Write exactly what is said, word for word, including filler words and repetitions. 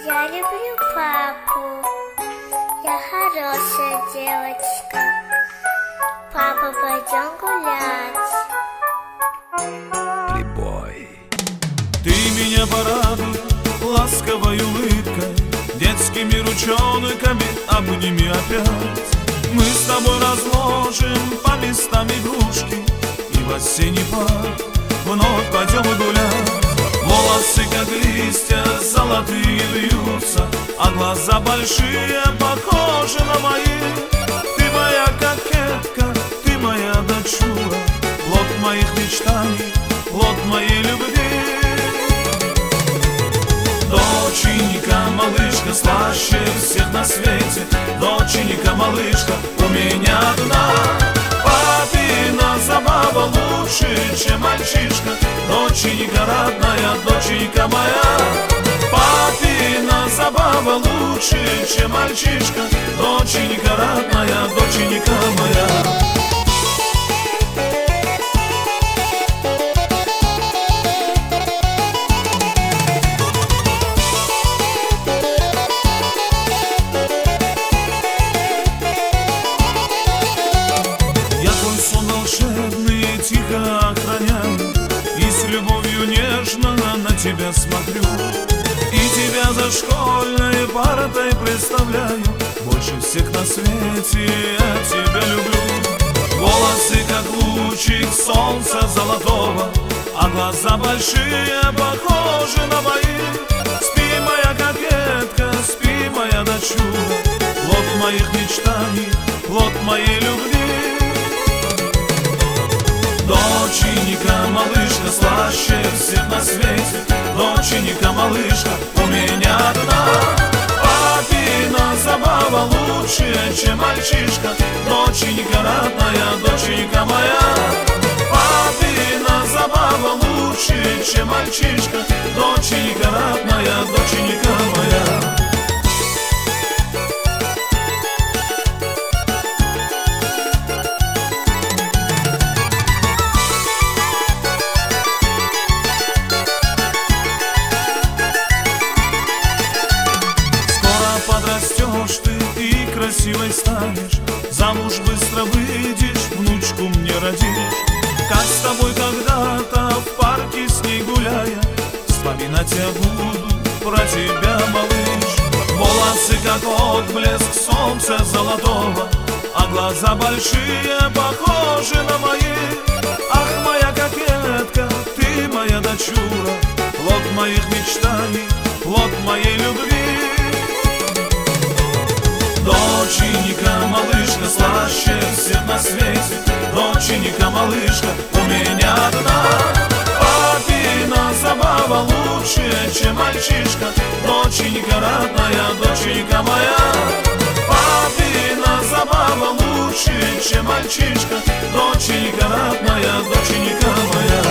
Я люблю папу. Я хорошая девочка. Папа, пойдем гулять. Плейбой. Ты меня порадуй ласковой улыбкой, детскими ручонками обними опять. Мы с тобой разложим по местам игрушки, и в осенний парк вновь пойдем гулять. Волосы, как листья, золотые вьются, а глаза большие, похожи на мои. Ты моя кокетка, ты моя дочура, плод моих мечтаний, плод моей любви. Доченька, малышка, слаще всех на свете. Доченька, малышка, у меня одна. Папина забава лучше, чем мальчишка. Доченька родная, доченька моя. Папина забава лучше, чем мальчишка. Доченька родная, доченька моя. Тихо охраняю и с любовью нежно на тебя смотрю, и тебя за школьной партой представляю. Больше всех на свете я тебя люблю. Волосы, как лучик солнца золотого, а глаза большие, похожи на мои. Спи, моя кокетка, спи, моя дочура, плод моих мечтаний, плод моей любви. Доченька, малышка, слаще всех на свете. Доченька, малышка, у меня одна. Папина забава лучше, чем мальчишка. Доченька родная, доченька моя. Папина забава лучше, чем мальчишка. Доченька родная, доченька моя. Подрастешь ты и красивой станешь, замуж быстро выйдешь, внучку мне родишь. Как с тобой когда-то в парке с ней гуляя, вспоминать я буду про тебя, малыш. Волосы, как отблеск солнца золотого, а глаза большие, похожи на мои. Ах, моя кокетка, ты моя дочура, плод моих мечтаний, плод моей любви. Доченька, малышка, слаще всех на свете. Доченька, малышка, у меня одна. Папина забава лучше, чем мальчишка. Доченька родная, доченька моя. Папина забава лучше, чем мальчишка. Доченька родная, доченька моя.